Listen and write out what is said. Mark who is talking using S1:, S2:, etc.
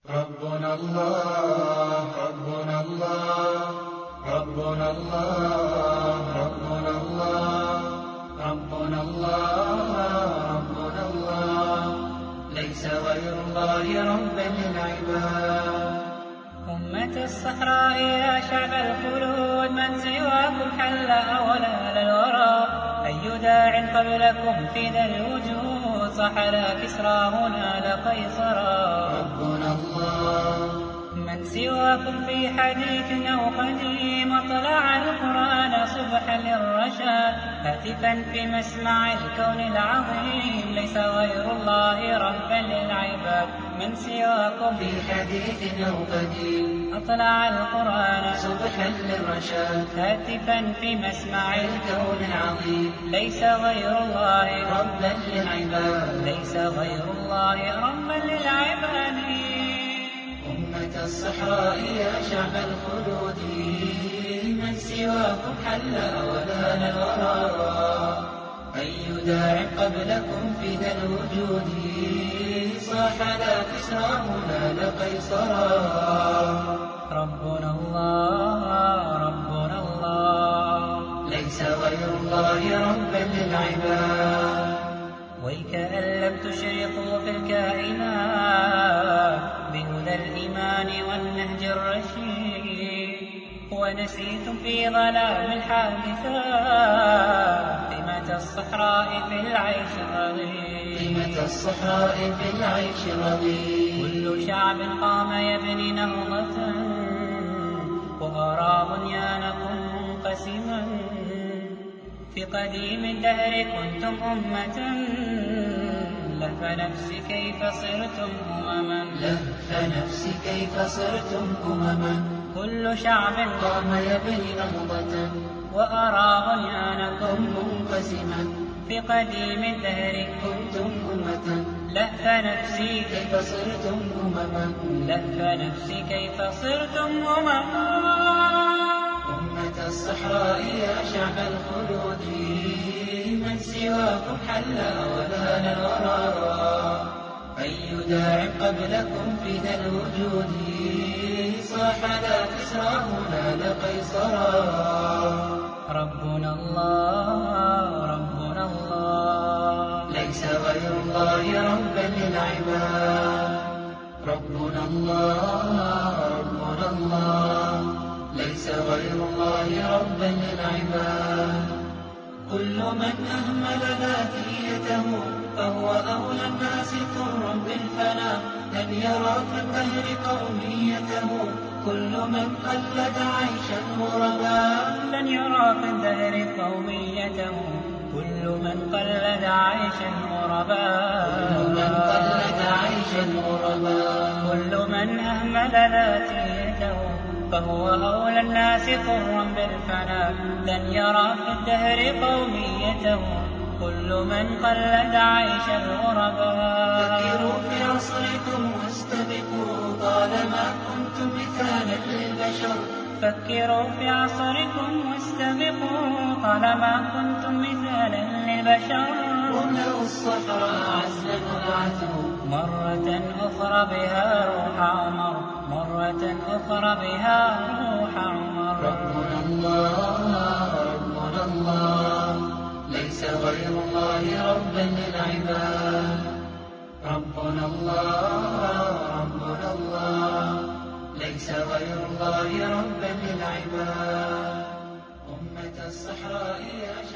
S1: ربنا الله ربنا الله ربنا الله ربنا الله ربنا الله ربنا الله ليس غير الله ربا للعباد.
S2: أمة الصحراء يا شعب الخلود، من سواكم حل أولا للورى. أي داع قبلكم في ذا الوجود، صح لا كسرى هنا لقيصرا.
S1: ربنا الله
S2: من سواكم في حديث أو قديم، طلع القرآن صبحا للرشاد. هاتفا في مسمع الكون العظيم، ليس غير الله ربا للعباد. من سواكم
S1: في حديث أو قديم،
S2: أطلع القرآن
S1: صبحا للرشاد.
S2: هاتفا في مسمع
S1: الكون العظيم،
S2: ليس غير الله
S1: ربا للعباد.
S2: ليس غير الله ربا للعباد.
S1: أمة الصحراء يا شعب الخلود، من سواكم حل أولان الورى. أي داع قبلكم في ذا الوجود، صاح لا كسرى هنا لقيصرا.
S2: ربنا الله ربنا الله
S1: ليس غير الله ربا للعباد.
S2: ويكأن لم تشرقوا في الكائنات بهدى الإيمان والنهج الرشيد، ونسيتم في ظلام الحادثات قيمة الصحراء في العيش الرغيد.
S1: قيمة الصحراء في العيش الرغيد.
S2: كل شعب قام يبني نهضة، وأرى بنيانكم منقسما. في قديم الدهر كنتم أمة، لهف نفسي كيف صرتم أمما.
S1: لهف نفسي كيف صرتم أمما.
S2: كل شعب
S1: قام يبني نهضة،
S2: وأرى بنيانكم
S1: منقسما.
S2: في قديم الدهر
S1: كنتم أمة،
S2: لهف نفسي
S1: كيف صرتم أمما.
S2: لهف نفسي كيف صرتم أمما.
S1: أمة الصحراء يا شعب الخلود، من سواكم حل أولان الورى. أي داع قبلكم في ذا الوجود، صاح لا كسرى هنا لقيصرا.
S2: ربنا الله ربنا الله
S1: ليس غير الله ربا للعباد. ربنا الله ربنا الله ليس غير الله ربا للعباد. كل من أهمل ذاتيته، فهو أولى الناس طرا بالفناء. لن يرى في الدهر قوميته، كل من قلد عيشا غربا.
S2: لن يرى في الدهر قوميته، كل من قلد عيشا غربا.
S1: كل من قلد عيشا غربا.
S2: كل من أهمل ذاتيته، فهو أولى الناس طرا بالفناء. لن يرى في الدهر قوميته، كل من قلد عيش الغرباء.
S1: فكروا في عصركم واستبقوا، طالما كنتم مثالا للبشر.
S2: فكروا في عصركم واستبقوا، طالما كنتم مثالا للبشر.
S1: واملأوا الصحراء عزلا وابعثوا،
S2: مرة أخرى بها روح عمر. مرة أخرى بها روح عمر.
S1: ربنا الله ربنا الله ليس غير الله ربا للعباد. ربنا الله ربنا الله ليس غير الله ربا للعباد. أمة الصحراء يا